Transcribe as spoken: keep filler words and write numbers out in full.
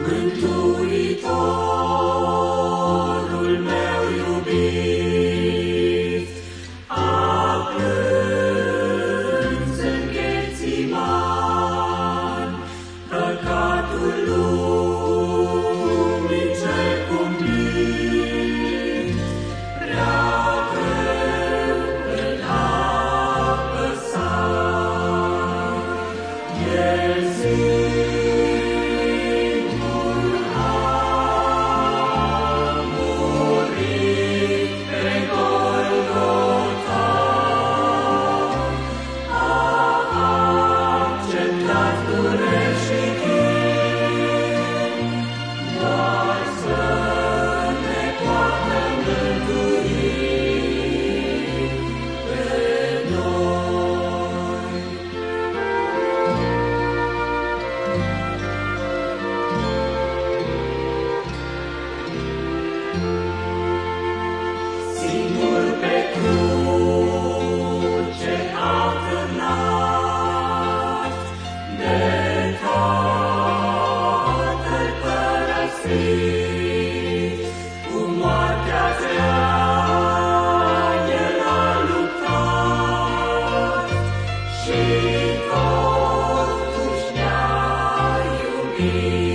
Mântuitorul meu iubit a plâns în Ghețiman, păcatul lumii cel cumplit, prea greu îl apăsat. El singur a murit pe Golgota, a acceptat dureri și chin, doar să ne poată mântui pe noi. Singur pe cruce a târnat, de Tatăl părăsit, cu moartea grea El a luptat și totuși ne-a iubit.